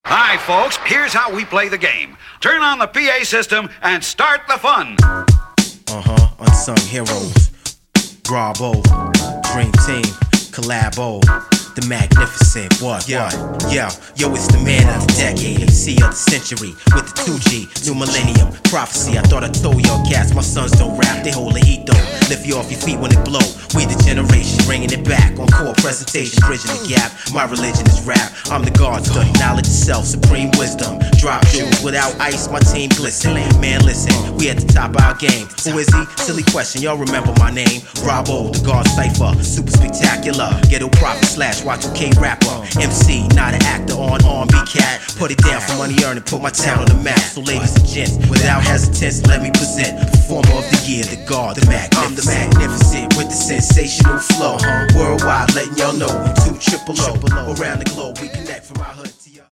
Hi, folks. Here's how we play the game. Turn on the PA system and start the fun. Unsung heroes. Bravo. Dream team. Collabo. The magnificent, what? Yo, it's the man of the decade, MC of the century, with the 2G, new millennium, prophecy. I thought I told y'all cats, my sons don't rap, they hold the heat though. Lift you off your feet when it blow. We the generation, bringing it back, on core presentation, bridging the gap. My religion is rap, I'm the God, study knowledge itself, supreme wisdom. Drop jewels, without ice, my team glisten. Man, listen, we at the top of our game. Who is he? Silly question, y'all remember my name. Bravo, the God Cypher, super spectacular. Ghetto prophet slash Y2K rapper, MC, not an actor on R&B cat. Put it down for money earned and put my town on the map. So ladies and gents, without hesitance, let me present performer of the year, the God, the magnificent. I'm the magnificent with the sensational flow. Worldwide, letting y'all know. 2 triple O, around the globe, we connect from our hood to y'all.